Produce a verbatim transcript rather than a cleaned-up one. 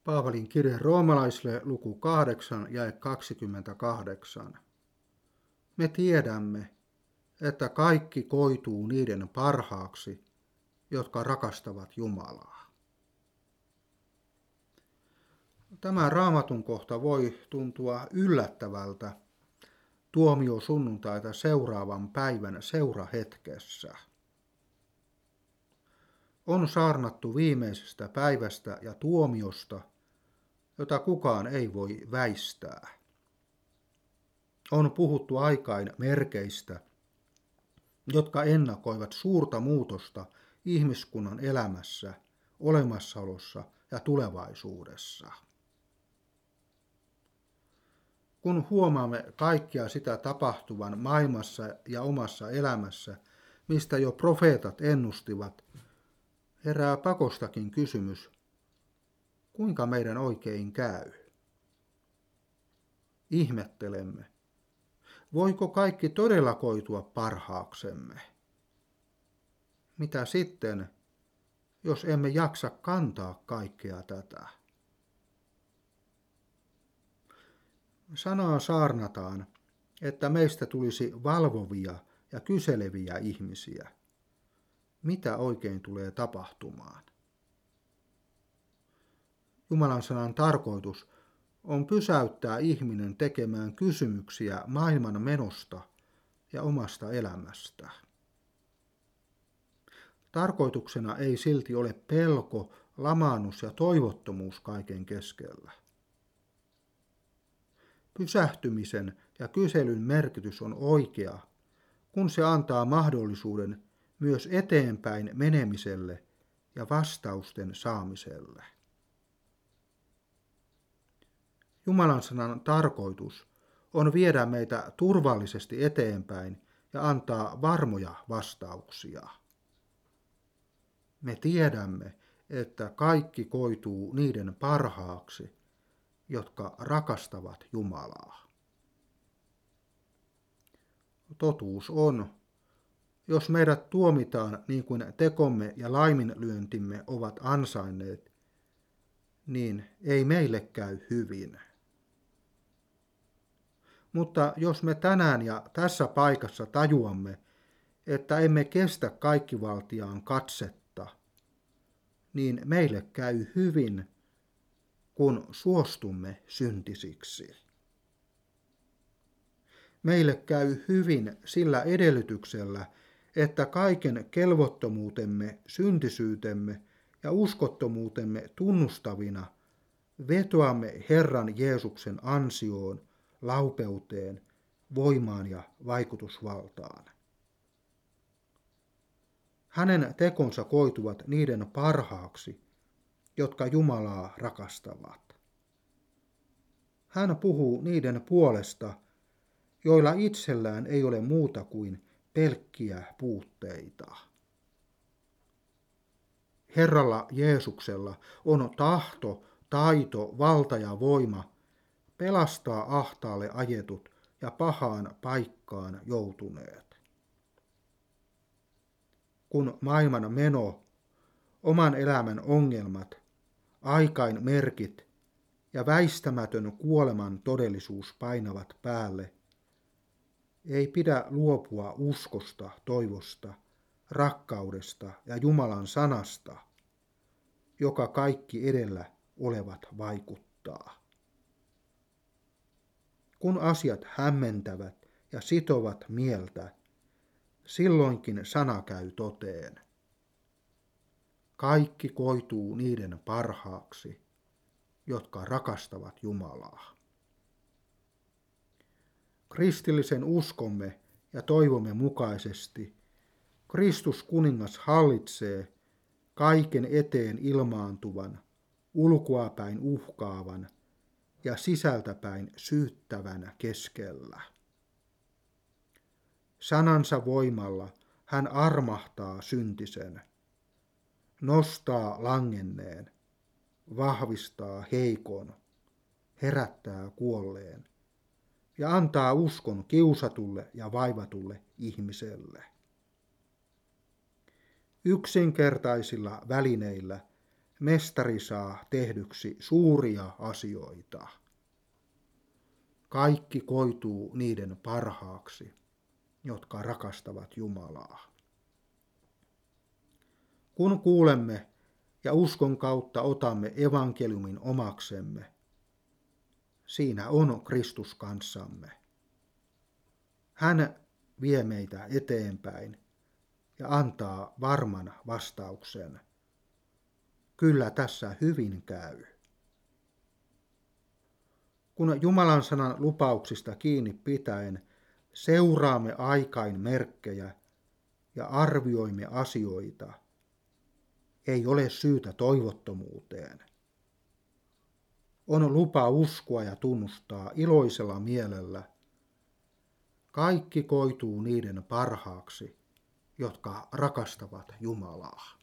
Paavalin kirje roomalaisille luku kahdeksan jae kaksikymmentäkahdeksan. Me tiedämme, että kaikki koituu niiden parhaaksi, jotka rakastavat Jumalaa. Tämä raamatun kohta voi tuntua yllättävältä tuomiosunnuntaita seuraavan päivän seurahetkessä. On saarnattu viimeisestä päivästä ja tuomiosta, jota kukaan ei voi väistää. On puhuttu aikain merkeistä, jotka ennakoivat suurta muutosta ihmiskunnan elämässä, olemassaolossa ja tulevaisuudessa. Kun huomaamme kaikkia sitä tapahtuvan maailmassa ja omassa elämässä, mistä jo profeetat ennustivat, herää pakostakin kysymys, kuinka meidän oikein käy? Ihmettelemme, voiko kaikki todella koitua parhaaksemme? Mitä sitten, jos emme jaksa kantaa kaikkea tätä? Sanaa saarnataan, että meistä tulisi valvovia ja kyseleviä ihmisiä. Mitä oikein tulee tapahtumaan? Jumalan sanan tarkoitus on pysäyttää ihminen tekemään kysymyksiä maailman menosta ja omasta elämästä. Tarkoituksena ei silti ole pelko, lamaannus ja toivottomuus kaiken keskellä. Pysähtymisen ja kyselyn merkitys on oikea, kun se antaa mahdollisuuden myös eteenpäin menemiselle ja vastausten saamiselle. Jumalan sanan tarkoitus on viedä meitä turvallisesti eteenpäin ja antaa varmoja vastauksia. Me tiedämme, että kaikki koituu niiden parhaaksi, jotka rakastavat Jumalaa. Totuus on, jos meidät tuomitaan niin kuin tekomme ja laiminlyöntimme ovat ansainneet, niin ei meille käy hyvin. Mutta jos me tänään ja tässä paikassa tajuamme, että emme kestä kaikkivaltiaan katsetta, niin meille käy hyvin, kun suostumme syntisiksi. Meille käy hyvin sillä edellytyksellä, että kaiken kelvottomuutemme, syntisyytemme ja uskottomuutemme tunnustavina vetoamme Herran Jeesuksen ansioon, laupeuteen, voimaan ja vaikutusvaltaan. Hänen tekonsa koituvat niiden parhaaksi, jotka Jumalaa rakastavat. Hän puhuu niiden puolesta, joilla itsellään ei ole muuta kuin pelkkiä puutteita. Herralla Jeesuksella on tahto, taito, valta ja voima pelastaa ahtaalle ajetut ja pahaan paikkaan joutuneet. Kun maailman meno, oman elämän ongelmat, aikain merkit ja väistämätön kuoleman todellisuus painavat päälle, ei pidä luopua uskosta, toivosta, rakkaudesta ja Jumalan sanasta, joka kaikki edellä olevat vaikuttaa. Kun asiat hämmentävät ja sitovat mieltä, silloinkin sana käy toteen. Kaikki koituu niiden parhaaksi, jotka rakastavat Jumalaa. Kristillisen uskomme ja toivomme mukaisesti Kristus kuningas hallitsee kaiken eteen ilmaantuvan, ulkoapäin uhkaavan ja sisältäpäin syyttävän keskellä. Sanansa voimalla hän armahtaa syntisen, nostaa langenneen, vahvistaa heikon, herättää kuolleen ja antaa uskon kiusatulle ja vaivatulle ihmiselle. Yksinkertaisilla välineillä mestari saa tehdyksi suuria asioita. Kaikki koituu niiden parhaaksi, jotka rakastavat Jumalaa. Kun kuulemme ja uskon kautta otamme evankeliumin omaksemme, siinä on Kristus kanssamme. Hän vie meitä eteenpäin ja antaa varman vastauksen. Kyllä tässä hyvin käy. Kun Jumalan sanan lupauksista kiinni pitäen seuraamme aikain merkkejä ja arvioimme asioita, ei ole syytä toivottomuuteen. On lupa uskoa ja tunnustaa iloisella mielellä. Kaikki koituu niiden parhaaksi, jotka rakastavat Jumalaa.